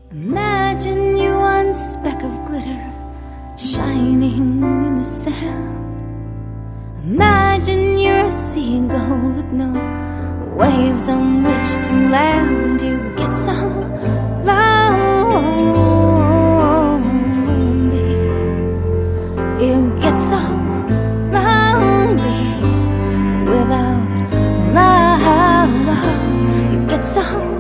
Imagine you're one speck of glitter shining in the sand. Imagine you're a seagull with no waves on which to land. You get so lonely. You get so lonely without love. You get so